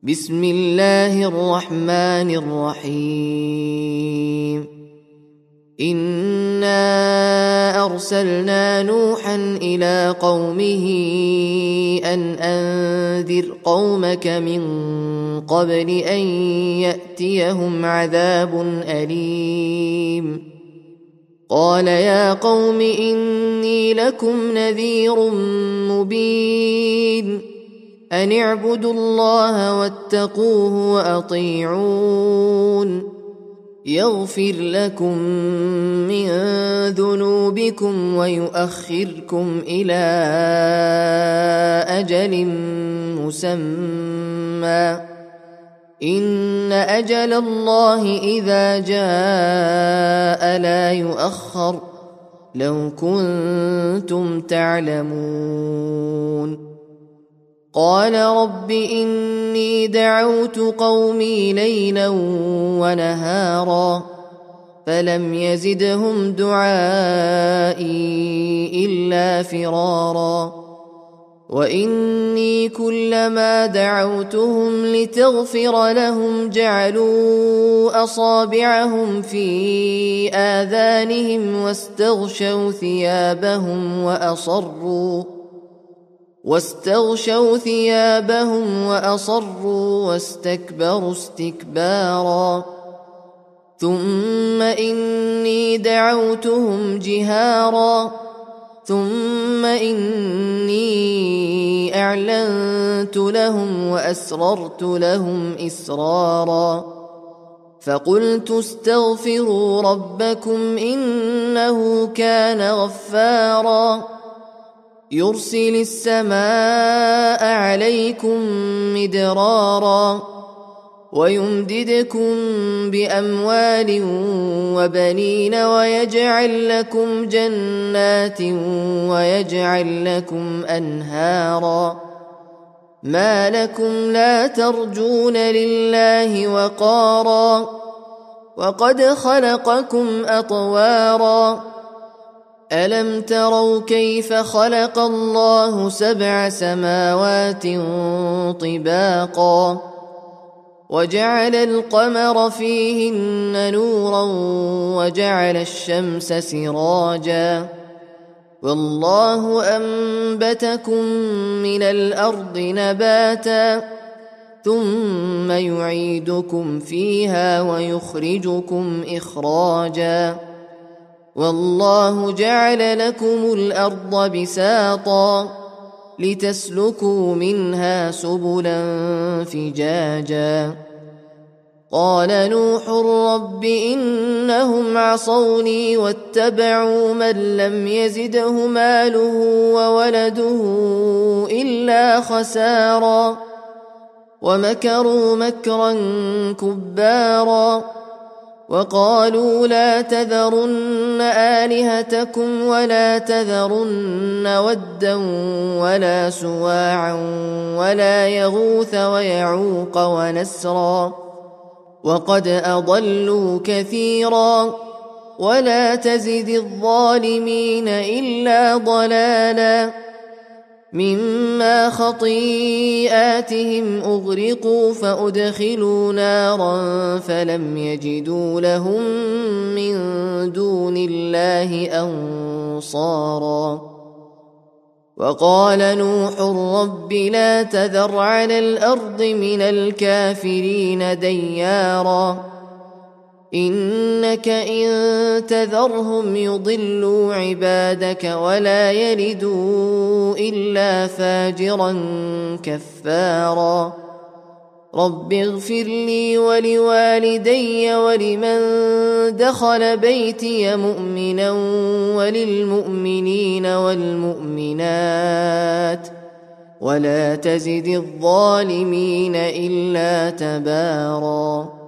بسم الله الرحمن الرحيم إنا أرسلنا نوحا إلى قومه أن أنذر قومك من قبل أن يأتيهم عذاب أليم قال يا قوم إني لكم نذير مبين أن اعبدوا الله واتقوه وأطيعون يغفر لكم من ذنوبكم ويؤخركم إلى أجل مسمى إن أجل الله إذا جاء لا يؤخر لو كنتم تعلمون قال رب إني دعوت قومي ليلا ونهارا فلم يزدهم دعائي إلا فرارا وإني كلما دعوتهم لتغفر لهم جعلوا أصابعهم في آذانهم واستغشوا ثيابهم وأصروا واستكبروا استكبارا ثم إني دعوتهم جهارا ثم إني أعلنت لهم وأسررت لهم إسرارا فقلت استغفروا ربكم إنه كان غفارا يرسل السماء عليكم مدرارا ويمددكم بأموال وبنين ويجعل لكم جنات ويجعل لكم أنهارا ما لكم لا ترجون لله وقارا وقد خلقكم أطوارا ألم تروا كيف خلق الله 7 سماوات طباقا وجعل القمر فيهن نورا وجعل الشمس سراجا والله أنبتكم من الأرض نباتا ثم يعيدكم فيها ويخرجكم إخراجا والله جعل لكم الأرض بساطا لتسلكوا منها سبلا فجاجا قال نوح رب إنهم عصوني واتبعوا من لم يزده ماله وولده إلا خسارا ومكروا مكرا كبارا وقالوا لا تذرن آلهتكم ولا تذرن ودا ولا سواعا ولا يغوث ويعوق ونسرا وقد أضلوا كثيرا ولا تزد الظالمين إلا ضلالا مما خطيئاتهم أغرقوا فأدخلوا نارا فلم يجدوا لهم من دون الله أنصارا وقال نوح رب لا تذر على الأرض من الكافرين ديارا إنك إن تذرهم يضلوا عبادك ولا يلدوا إلا فاجرا كفارا رب اغفر لي ولوالدي ولمن دخل بيتي مؤمنا وللمؤمنين والمؤمنات ولا تزد الظالمين إلا تبارا